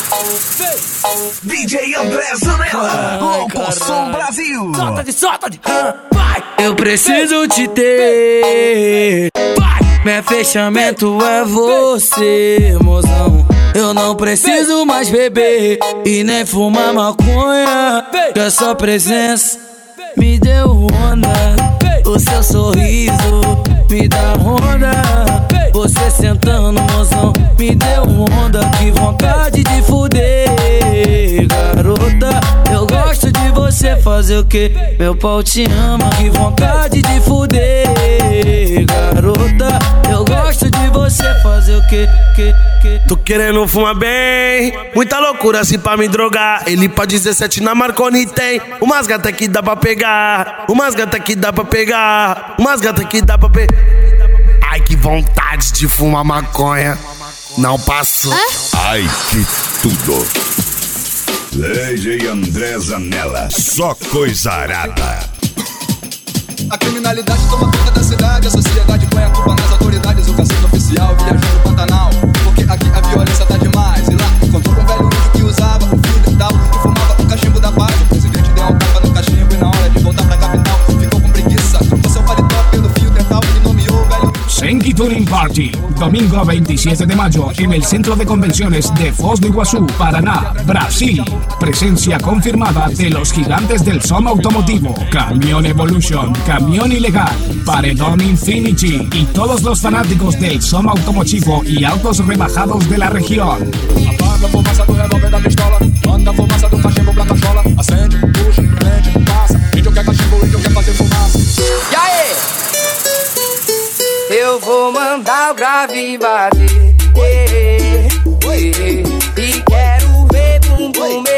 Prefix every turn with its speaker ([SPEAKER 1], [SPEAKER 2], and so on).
[SPEAKER 1] DJ André Zanella, Louco Som Brasil.
[SPEAKER 2] Solta de vai. Eu preciso te ter, vai. Meu fechamento é você, mozão. Eu não preciso mais beber e nem fumar maconha, que a sua presença me deu onda. O seu sorriso me dá onda. Você sentando, mozão, me deu onda. Que vontade de fuder, garota. Eu gosto de você fazer o que? Meu pau te ama. Que vontade de fuder, garota. Eu gosto de você fazer o que?
[SPEAKER 3] Tô querendo fumar bem, muita loucura assim pra me drogar. Ele pra 17 na Marconi tem umas gatas que dá pra pegar, umas gatas que dá pra pegar, umas gatas que dá pra pegar. Ai, que vontade de fumar maconha. Não passou.
[SPEAKER 4] Ai, que tudo. DJ André Zanella, só coisa arada.
[SPEAKER 5] A criminalidade toma conta da cidade. A sociedade põe a culpa nas autoridades. O cacique oficial viajou no Pantanal, porque aqui a violência tá demais. E lá encontrou um velho índio que usava o fio dental e fumava o cachimbo da paz. O presidente deu um tapa no cachimbo e na hora de voltar pra capital ficou com preguiça. Trocou seu paletó pelo fio dental e nomeou o velho
[SPEAKER 6] Senki Touring Party, domingo 27 de mayo en el Centro de Convenciones de Foz do Iguazú, Paraná, Brasil. Presencia confirmada de los gigantes del som automotivo, Camión Evolution, Camión Ilegal, Paredón Infinity y todos los fanáticos del som automotivo y autos rebajados de la región.
[SPEAKER 5] Apaga a fumaça do revólver da pistola, manda a fumaça do cachimbo pra cachola. Acende, puxa, prende, passa. Índio quer cachimbo, índio quer fazer fumaça.
[SPEAKER 2] E aí? Eu vou mandar o grave bater, e quero ver bumbum meu.